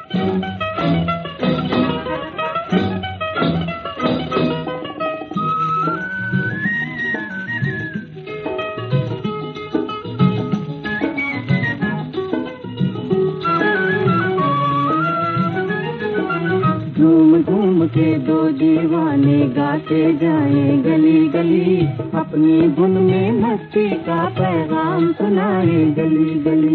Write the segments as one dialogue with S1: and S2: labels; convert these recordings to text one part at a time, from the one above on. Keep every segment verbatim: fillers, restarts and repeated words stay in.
S1: घूम घूम के दो दीवाने गाते जाएं गली गली, अपनी धुन में मस्ती का पैगाम सुनाए गली गली।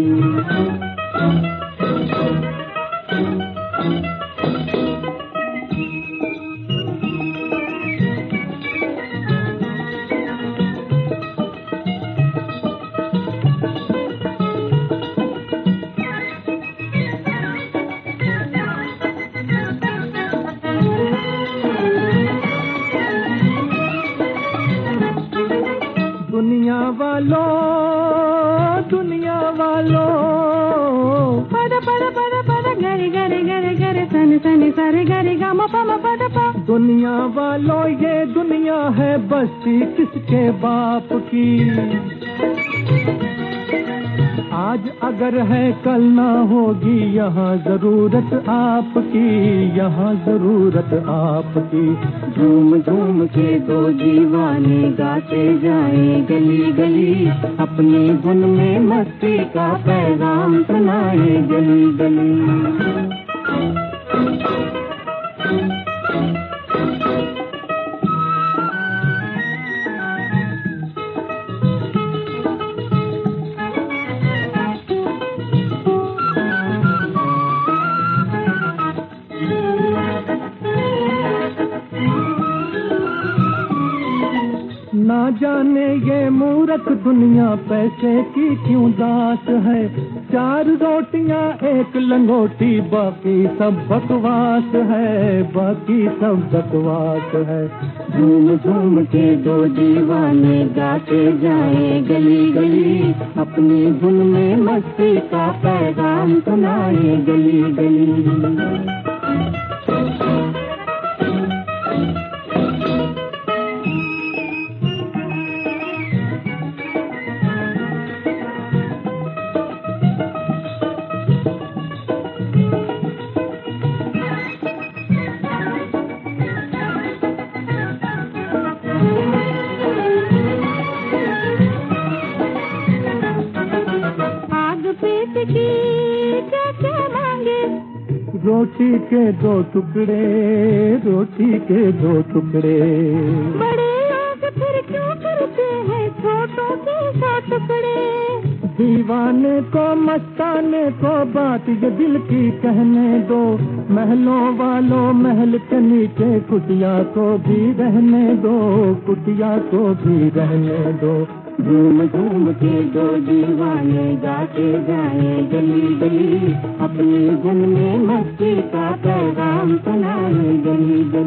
S2: दुनिया वालों दुनिया वालों
S1: पद पद पद पद गरे गरे गरे गरे सन सन सरे गरे गा म प म पद प।
S2: दुनिया वालों ये दुनिया है बस्ती किसके बाप की, आज अगर है कल ना होगी यहाँ जरूरत आपकी, यहाँ जरूरत आपकी।
S1: झूम झूम के दो दीवाने गाते जाएं गली गली, अपनी धुन में मस्ती का पैगाम सुनाए गली गली।
S2: ना जाने ये मूर्ख दुनिया पैसे की क्यों दास है, चार रोटियां एक लंगोटी बाकी सब बकवास है, बाकी सब बकवास है।
S1: झूम झूम के दो दीवाने गाते जाएं गली गली, अपनी धुन में मस्ती का पैगाम सुनाए गली गली।
S2: रोटी के दो टुकड़े, रोटी के दो टुकड़े,
S1: बड़े लोग फिर क्यों करते हैं छोटों के सौ टुकड़े।
S2: दीवाने को मस्ताने को बात ये दिल की कहने दो, महलों वालों महल के नीचे कुटिया को भी रहने दो, कुटिया को भी रहने दो।
S1: झूम झूम के दो दीवाने गाते जाएं गली गली, अपनी धुन में मस्ती का पैगाम सुनाए गली गली।